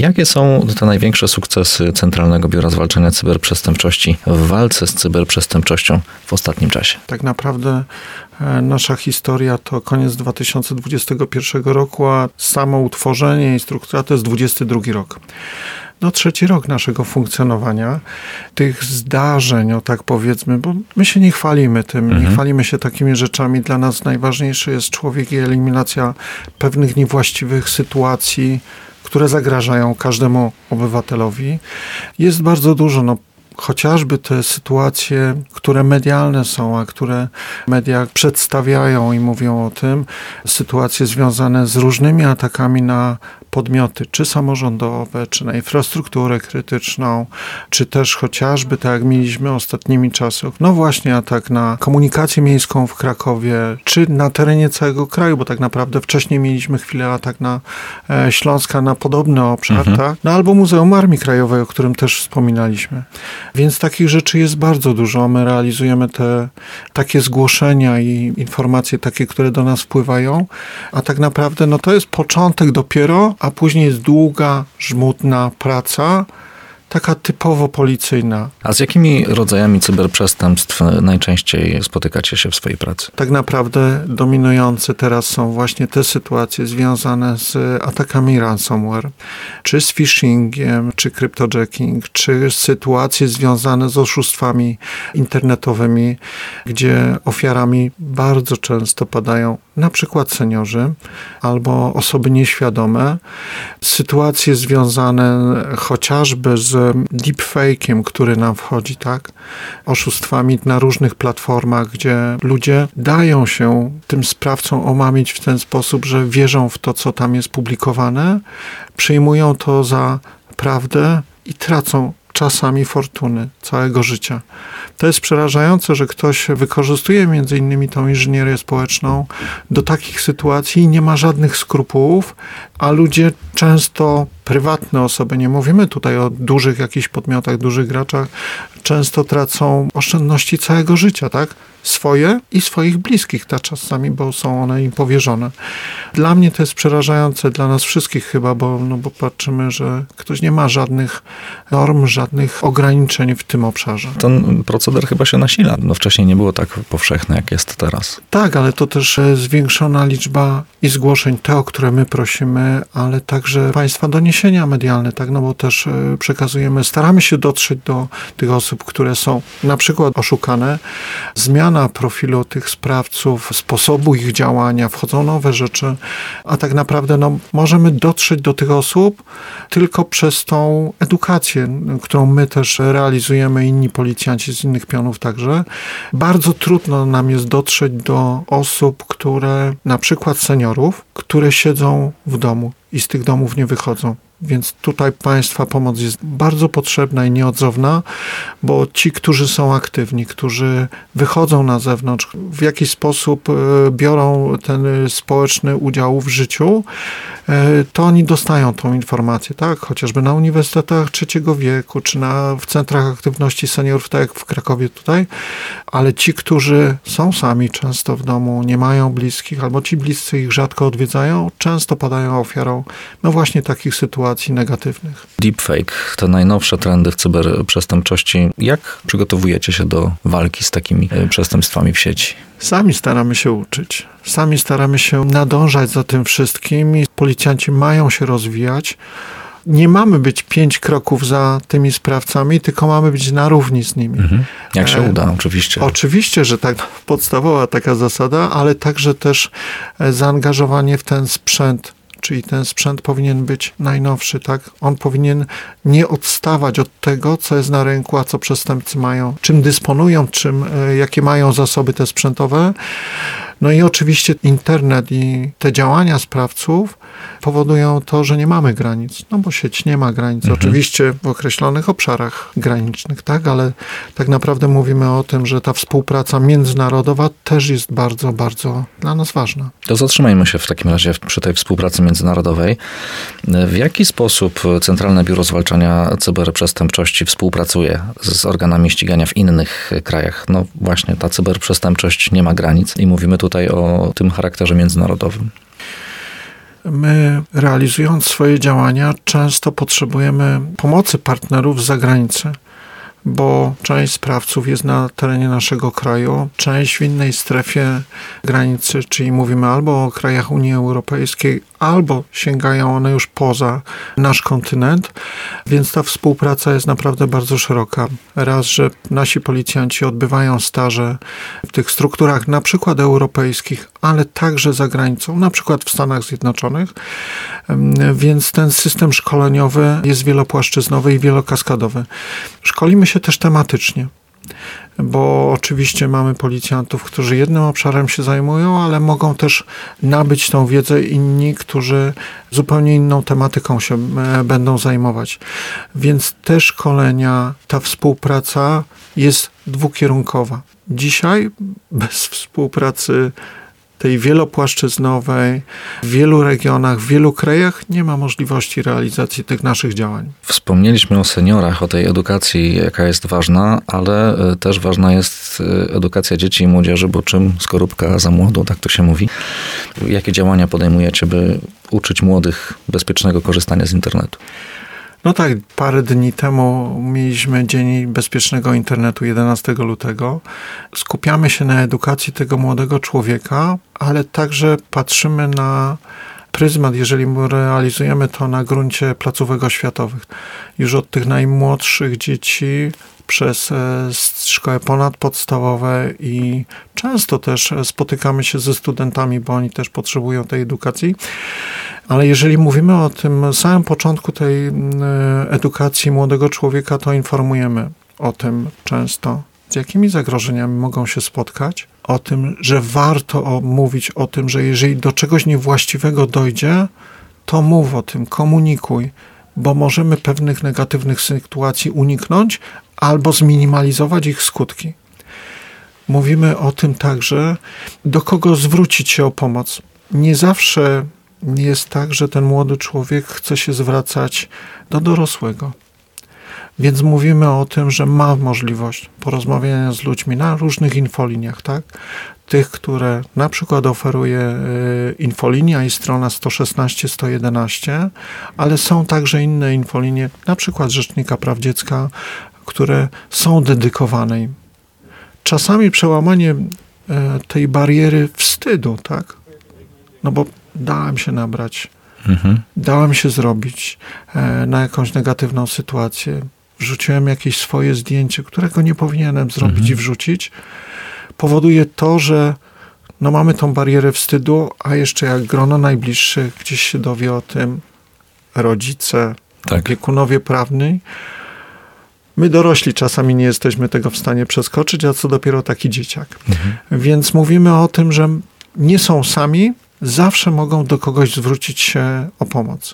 Jakie są te największe sukcesy Centralnego Biura Zwalczania Cyberprzestępczości w walce z cyberprzestępczością w ostatnim czasie? Tak naprawdę nasza historia to koniec 2021 roku, a samo utworzenie i struktura to jest 2022 rok. Trzeci rok naszego funkcjonowania, tych zdarzeń, tak powiedzmy, bo my się nie chwalimy tym, nie chwalimy się takimi rzeczami. Dla nas najważniejszy jest człowiek i eliminacja pewnych niewłaściwych sytuacji, które zagrażają każdemu obywatelowi. Jest bardzo dużo, chociażby te sytuacje, które medialne są, a które media przedstawiają i mówią o tym, sytuacje związane z różnymi atakami na podmioty, czy samorządowe, czy na infrastrukturę krytyczną, czy też chociażby, tak jak mieliśmy ostatnimi czasy, właśnie atak na komunikację miejską w Krakowie, czy na terenie całego kraju, bo tak naprawdę wcześniej mieliśmy chwilę atak na Śląska, na podobny obszar, tak? Albo Muzeum Armii Krajowej, o którym też wspominaliśmy. Więc takich rzeczy jest bardzo dużo. My realizujemy te takie zgłoszenia i informacje takie, które do nas wpływają, a tak naprawdę to jest początek dopiero, a później jest długa, żmudna praca, taka typowo policyjna. A z jakimi rodzajami cyberprzestępstw najczęściej spotykacie się w swojej pracy? Tak naprawdę dominujące teraz są właśnie te sytuacje związane z atakami ransomware, czy z phishingiem, czy cryptojacking, czy sytuacje związane z oszustwami internetowymi, gdzie ofiarami bardzo często padają na przykład seniorzy albo osoby nieświadome. Sytuacje związane chociażby z deepfake'iem, który nam wchodzi, tak? Oszustwami na różnych platformach, gdzie ludzie dają się tym sprawcom omamić w ten sposób, że wierzą w to, co tam jest publikowane, przyjmują to za prawdę i tracą czasami fortuny całego życia. To jest przerażające, że ktoś wykorzystuje między innymi tą inżynierię społeczną do takich sytuacji i nie ma żadnych skrupułów, a ludzie często, prywatne osoby, nie mówimy tutaj o dużych jakichś podmiotach, dużych graczach, często tracą oszczędności całego życia, tak? Swoje i swoich bliskich czasami, bo są one im powierzone. Dla mnie to jest przerażające, dla nas wszystkich chyba, bo patrzymy, że ktoś nie ma żadnych norm, żadnych ograniczeń w tym obszarze. Ten proceder chyba się nasila. Wcześniej nie było tak powszechne, jak jest teraz. Tak, ale to też zwiększona liczba i zgłoszeń, te, o które my prosimy, ale także państwa doniesienia medialne, tak, bo też przekazujemy, staramy się dotrzeć do tych osób, które są na przykład oszukane. Zmiana profilu tych sprawców, sposobu ich działania, wchodzą nowe rzeczy, a tak naprawdę możemy dotrzeć do tych osób tylko przez tą edukację, którą my też realizujemy, inni policjanci z innych pionów także. Bardzo trudno nam jest dotrzeć do osób, które, na przykład seniorów, które siedzą w domu i z tych domów nie wychodzą. Więc tutaj państwa pomoc jest bardzo potrzebna i nieodzowna, bo ci, którzy są aktywni, którzy wychodzą na zewnątrz, w jakiś sposób biorą ten społeczny udział w życiu, to oni dostają tą informację, tak? Chociażby na uniwersytetach trzeciego wieku, czy w centrach aktywności seniorów, tak jak w Krakowie tutaj, ale ci, którzy są sami często w domu, nie mają bliskich, albo ci bliscy ich rzadko odwiedzają, często padają ofiarą właśnie takich sytuacji negatywnych. Deepfake, te najnowsze trendy w cyberprzestępczości. Jak przygotowujecie się do walki z takimi przestępstwami w sieci? Sami staramy się uczyć. Sami staramy się nadążać za tym wszystkim i policjanci mają się rozwijać. Nie mamy być 5 kroków za tymi sprawcami, tylko mamy być na równi z nimi. Jak się uda, oczywiście. Oczywiście, że tak, podstawowa taka zasada, ale także też zaangażowanie w ten sprzęt. Czyli ten sprzęt powinien być najnowszy, tak? On powinien nie odstawać od tego, co jest na rynku, a co przestępcy mają, czym dysponują, jakie mają zasoby te sprzętowe. I oczywiście internet i te działania sprawców powodują to, że nie mamy granic, bo sieć nie ma granic. Oczywiście w określonych obszarach granicznych, tak, ale tak naprawdę mówimy o tym, że ta współpraca międzynarodowa też jest bardzo, bardzo dla nas ważna. To zatrzymajmy się w takim razie przy tej współpracy międzynarodowej. W jaki sposób Centralne Biuro Zwalczania Cyberprzestępczości współpracuje z organami ścigania w innych krajach? Właśnie ta cyberprzestępczość nie ma granic i mówimy tutaj o tym charakterze międzynarodowym. my realizując swoje działania często potrzebujemy pomocy partnerów z zagranicy, bo część sprawców jest na terenie naszego kraju, część w innej strefie granicy, czyli mówimy albo o krajach Unii Europejskiej, albo sięgają one już poza nasz kontynent, więc ta współpraca jest naprawdę bardzo szeroka. Raz, że nasi policjanci odbywają staże w tych strukturach na przykład europejskich, ale także za granicą, na przykład w Stanach Zjednoczonych, więc ten system szkoleniowy jest wielopłaszczyznowy i wielokaskadowy. Szkolimy się też tematycznie, bo oczywiście mamy policjantów, którzy jednym obszarem się zajmują, ale mogą też nabyć tą wiedzę inni, którzy zupełnie inną tematyką się będą zajmować. Więc te szkolenia, ta współpraca jest dwukierunkowa. Dzisiaj bez współpracy tej wielopłaszczyznowej, w wielu regionach, w wielu krajach nie ma możliwości realizacji tych naszych działań. Wspomnieliśmy o seniorach, o tej edukacji, jaka jest ważna, ale też ważna jest edukacja dzieci i młodzieży, bo czym skorupka za młodą, tak to się mówi. Jakie działania podejmujecie, by uczyć młodych bezpiecznego korzystania z internetu? No tak, parę dni temu mieliśmy Dzień Bezpiecznego Internetu 11 lutego. Skupiamy się na edukacji tego młodego człowieka, ale także patrzymy na pryzmat, jeżeli realizujemy to na gruncie placówek oświatowych. Już od tych najmłodszych dzieci przez szkoły ponadpodstawowe i często też spotykamy się ze studentami, bo oni też potrzebują tej edukacji. Ale jeżeli mówimy o tym samym początku tej edukacji młodego człowieka, to informujemy o tym często, z jakimi zagrożeniami mogą się spotkać, o tym, że warto mówić o tym, że jeżeli do czegoś niewłaściwego dojdzie, to mów o tym, komunikuj, bo możemy pewnych negatywnych sytuacji uniknąć albo zminimalizować ich skutki. Mówimy o tym także, do kogo zwrócić się o pomoc. Nie zawsze jest tak, że ten młody człowiek chce się zwracać do dorosłego. Więc mówimy o tym, że ma możliwość porozmawiania z ludźmi na różnych infoliniach, tak? Tych, które na przykład oferuje infolinia i strona 116-111, ale są także inne infolinie, na przykład Rzecznika Praw Dziecka, które są dedykowane im. Czasami przełamanie tej bariery wstydu, tak? No bo dałem się nabrać, dałem się zrobić na jakąś negatywną sytuację, wrzuciłem jakieś swoje zdjęcie, którego nie powinienem zrobić i wrzucić, powoduje to, że no mamy tą barierę wstydu, a jeszcze jak grono najbliższych gdzieś się dowie o tym, rodzice, opiekunowie prawni, my dorośli czasami nie jesteśmy tego w stanie przeskoczyć, a co dopiero taki dzieciak. Więc mówimy o tym, że nie są sami, zawsze mogą do kogoś zwrócić się o pomoc.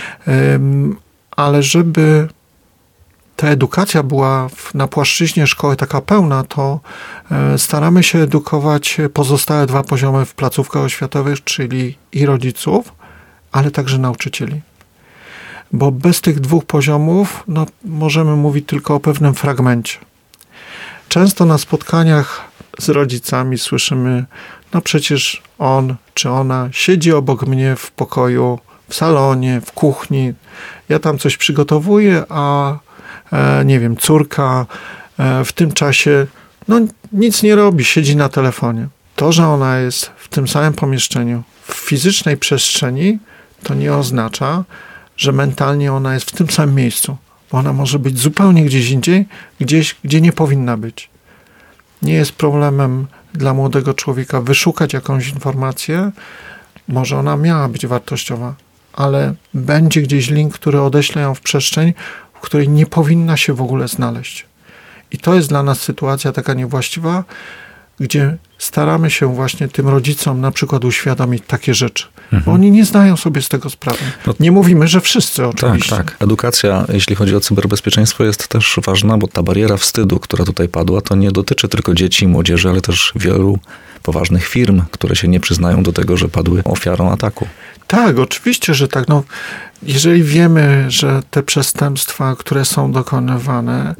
Ale żeby ta edukacja była na płaszczyźnie szkoły taka pełna, to staramy się edukować pozostałe dwa poziomy w placówkach oświatowych, czyli i rodziców, ale także nauczycieli. Bo bez tych dwóch poziomów no, możemy mówić tylko o pewnym fragmencie. Często na spotkaniach z rodzicami słyszymy, no przecież on czy ona siedzi obok mnie w pokoju, w salonie, w kuchni, ja tam coś przygotowuję, a nie wiem, córka w tym czasie no nic nie robi, siedzi na telefonie. To, że ona jest w tym samym pomieszczeniu, w fizycznej przestrzeni, to nie oznacza, że mentalnie ona jest w tym samym miejscu, bo ona może być zupełnie gdzieś indziej, gdzieś, gdzie nie powinna być. Nie jest problemem dla młodego człowieka wyszukać jakąś informację, może ona miała być wartościowa, ale będzie gdzieś link, który odeśle ją w przestrzeń, w której nie powinna się w ogóle znaleźć. I to jest dla nas sytuacja taka niewłaściwa, gdzie staramy się właśnie tym rodzicom na przykład uświadomić takie rzeczy. Bo oni nie zdają sobie z tego sprawy. Nie mówimy, że wszyscy oczywiście. Tak. Edukacja, jeśli chodzi o cyberbezpieczeństwo, jest też ważna, bo ta bariera wstydu, która tutaj padła, to nie dotyczy tylko dzieci i młodzieży, ale też wielu poważnych firm, które się nie przyznają do tego, że padły ofiarą ataku. Tak, oczywiście, że tak. No, jeżeli wiemy, że te przestępstwa, które są dokonywane,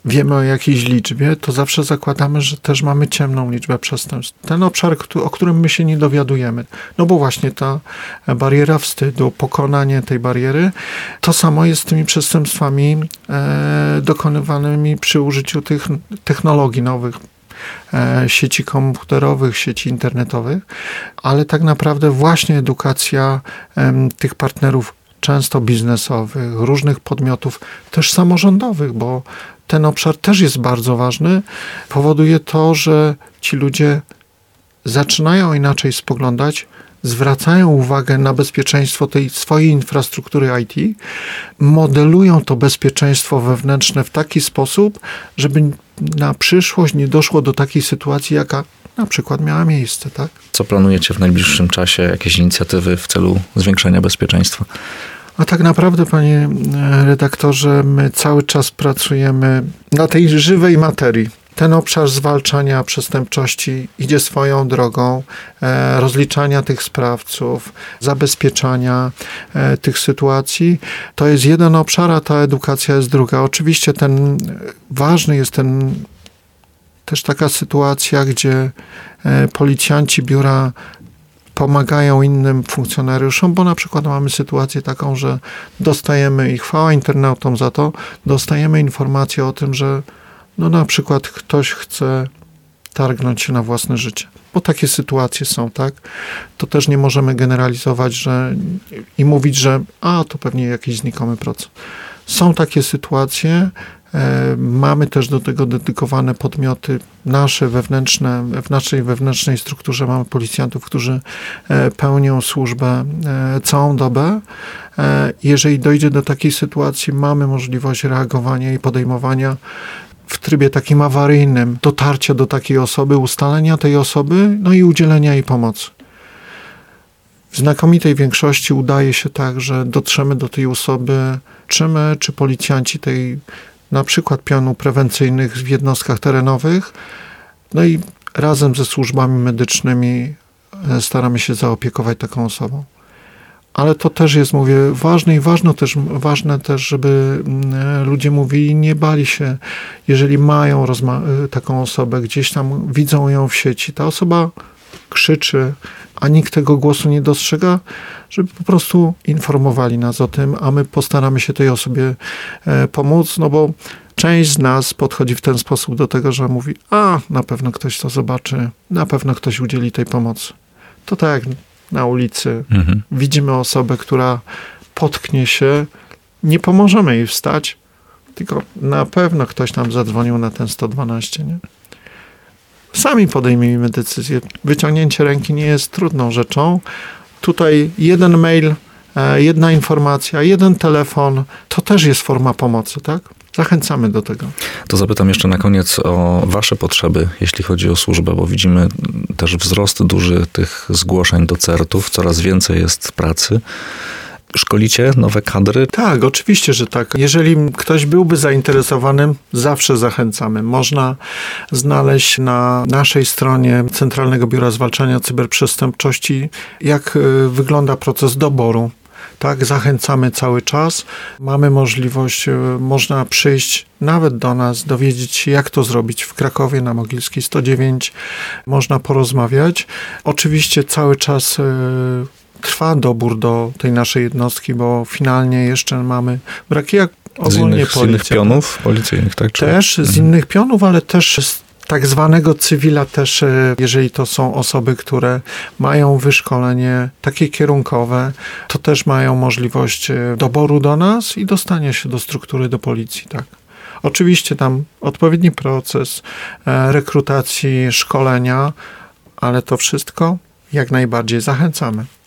wiemy o jakiejś liczbie, to zawsze zakładamy, że też mamy ciemną liczbę przestępstw. Ten obszar, o którym my się nie dowiadujemy. No bo właśnie ta bariera wstydu, pokonanie tej bariery, to samo jest z tymi przestępstwami dokonywanymi przy użyciu tych technologii nowych, sieci komputerowych, sieci internetowych, ale tak naprawdę właśnie edukacja tych partnerów często biznesowych, różnych podmiotów, też samorządowych, bo ten obszar też jest bardzo ważny, powoduje to, że ci ludzie zaczynają inaczej spoglądać, zwracają uwagę na bezpieczeństwo tej swojej infrastruktury IT, modelują to bezpieczeństwo wewnętrzne w taki sposób, żeby na przyszłość nie doszło do takiej sytuacji, jaka na przykład miała miejsce, tak? Co planujecie w najbliższym czasie? Jakieś inicjatywy w celu zwiększenia bezpieczeństwa? A tak naprawdę, panie redaktorze, my cały czas pracujemy na tej żywej materii. Ten obszar zwalczania przestępczości idzie swoją drogą, rozliczania tych sprawców, zabezpieczania tych sytuacji. To jest jeden obszar, a ta edukacja jest druga. Oczywiście ważny jest też taka sytuacja, gdzie policjanci biura pomagają innym funkcjonariuszom, bo na przykład mamy sytuację taką, że dostajemy, i chwała internautom za to, dostajemy informację o tym, że na przykład ktoś chce targnąć się na własne życie. Bo takie sytuacje są, tak? To też nie możemy generalizować i mówić, że to pewnie jakiś znikomy proces. Są takie sytuacje, mamy też do tego dedykowane podmioty nasze wewnętrzne. W naszej wewnętrznej strukturze mamy policjantów, którzy pełnią służbę całą dobę. Jeżeli dojdzie do takiej sytuacji, mamy możliwość reagowania i podejmowania w trybie takim awaryjnym, dotarcia do takiej osoby, ustalenia tej osoby, i udzielenia jej pomocy. W znakomitej większości udaje się tak, że dotrzemy do tej osoby, czy my, czy policjanci tej na przykład pionu prewencyjnych w jednostkach terenowych, i razem ze służbami medycznymi staramy się zaopiekować taką osobą. Ale to też jest, mówię, ważne i ważne też, żeby ludzie mówili, nie bali się, jeżeli mają taką osobę, gdzieś tam widzą ją w sieci, ta osoba krzyczy, a nikt tego głosu nie dostrzega, żeby po prostu informowali nas o tym, a my postaramy się tej osobie pomóc, bo część z nas podchodzi w ten sposób do tego, że mówi, na pewno ktoś to zobaczy, na pewno ktoś udzieli tej pomocy. To tak jak na ulicy widzimy osobę, która potknie się, nie pomożemy jej wstać, tylko na pewno ktoś nam zadzwonił na ten 112, nie? Sami podejmijmy decyzję. Wyciągnięcie ręki nie jest trudną rzeczą. Tutaj jeden mail, jedna informacja, jeden telefon, to też jest forma pomocy, tak? Zachęcamy do tego. To zapytam jeszcze na koniec o wasze potrzeby, jeśli chodzi o służbę, bo widzimy też wzrost duży tych zgłoszeń do CERT-ów, coraz więcej jest pracy. Szkolicie nowe kadry? Tak, oczywiście, że tak. Jeżeli ktoś byłby zainteresowany, zawsze zachęcamy. Można znaleźć na naszej stronie Centralnego Biura Zwalczania Cyberprzestępczości, jak wygląda proces doboru. Tak, zachęcamy cały czas. Mamy możliwość, można przyjść nawet do nas, dowiedzieć się, jak to zrobić w Krakowie na Mogilskiej 109. Można porozmawiać. Oczywiście cały czas trwa dobór do tej naszej jednostki, bo finalnie jeszcze mamy braki, jak ogólnie z innych pionów policyjnych, tak? Też z innych pionów, ale też z tak zwanego cywila też, jeżeli to są osoby, które mają wyszkolenie takie kierunkowe, to też mają możliwość doboru do nas i dostania się do struktury, do policji, tak. Oczywiście tam odpowiedni proces rekrutacji, szkolenia, ale to wszystko jak najbardziej zachęcamy.